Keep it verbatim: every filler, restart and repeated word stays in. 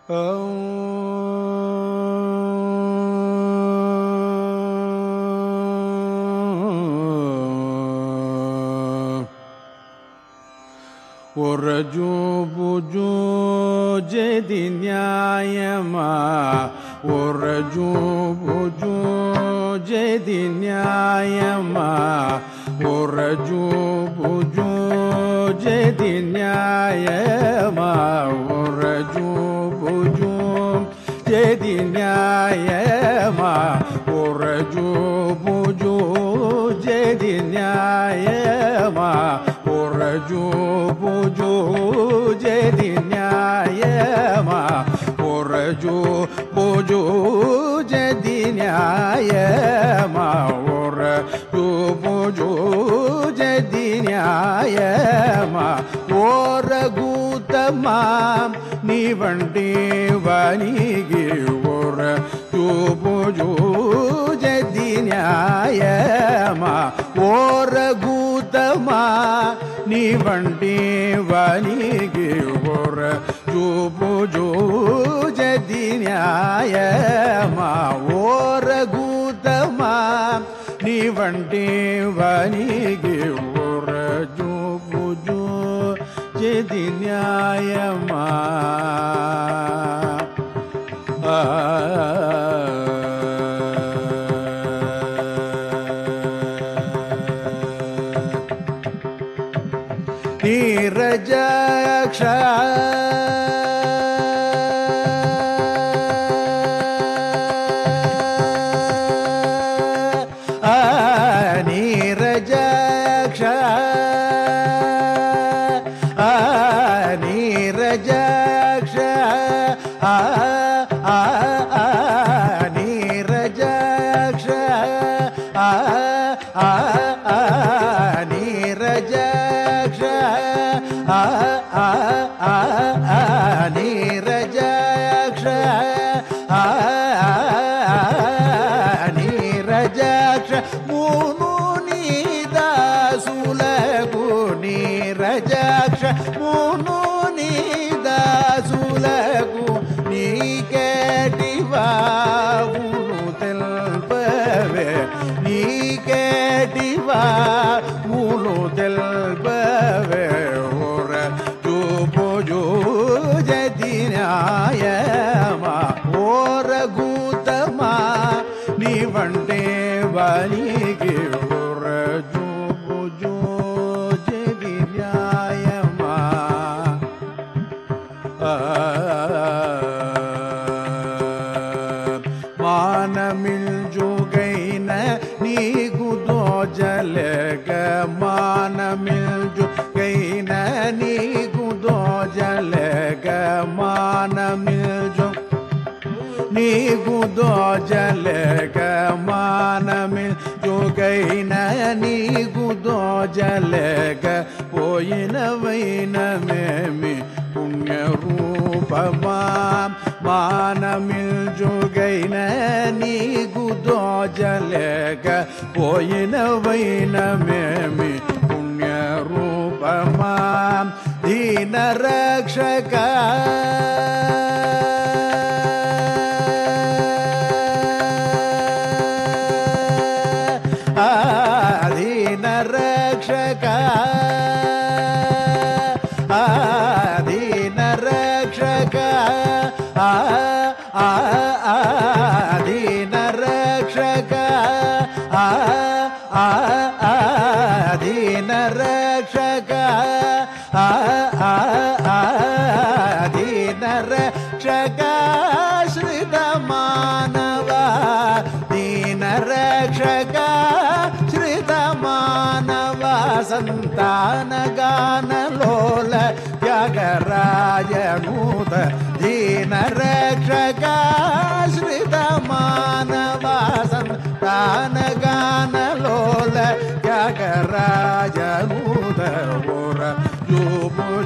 ஒரஜு புஜு Jedi நியாயமா ஒரஜு புஜு Jedi நியாயமா ஒரஜு புஜு Jedi நியாயமா ஒரஜு புஜு ஜெதி நியாயமா ஒரஜு புஜு ஜெதி நியாயமா ஒரஜு புஜு ஜெதி நியாயமா ஒரஜு புஜு ஜெதி நியாயமா ஒரஜு புஜு ஜெதி நியாயமா ஓரகூதமா நீவண்டி வணிகி ஒரஜு புஜு ஜெதி நியாயமா ஓரகூதமா நீவண்டி வணிகி ஒரஜு புஜு ஜெதி நியாயமா ஓரகூதமா நீவண்டி வணிகி ஒரஜு புஜு ஜெதி நியாயமா நீரஜாக்ஷ நீரஜாக்ஷ நீரஜாக்ஷ நீரஜாக்ஷ நீரஜாக்ஷ நீரஜாக்ஷ நீரஜாக்ஷ மூனு நீதாசுலகு நீரஜாக்ஷ மூனு நீதாசுలగు నీకేటివా ఊను తెల్పవే నీకేటివా ఊను తెల్పవే ఒరజు పుజు జెతి న్యాయమా ఓరగూతమా నీవంటే వనికి ఒరజు పుజు జెతి న్యాయమా మానమిల్జుగైన నీకు దోజలగ మానమిల్జుగైన నీకు దోజలగ మానమిల్జు నీకు దోజలగ మానమిల్జుగైన నీకు దోజలగ పోయినవైనమేమి పుణ్యరూపమా మానమిల్జుగైన నీకు దోజలగ పోయినవైనమేమి పుణ్యరూపమా దీనరక్షక దీనరక్షక దీనరక్షక దీనరక్షక దీనరక్షక దీనరక్షక శ్రితమానవ దీనరక్షక శ్రితమానవ సంతానగానలోల త్యాగరాజనూత దీనరక్షక శ్రితమానవ సంతానగానలోల త్యాగరాజనూత ఒరజు